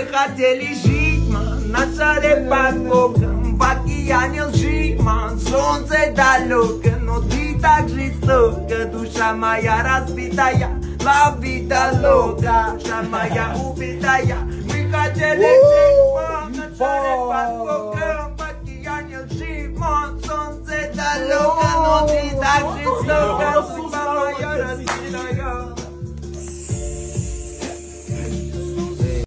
хотели жить, ман, на шаре под боком, в океане лжи, ман, солнце далеко, но ты так жестока, душа моя разбитая, la vida loca, душа моя убитая, мы хотели жить, ман, на шаре под боком, в океане лжи, ман, солнце далеко, но ты так жестока,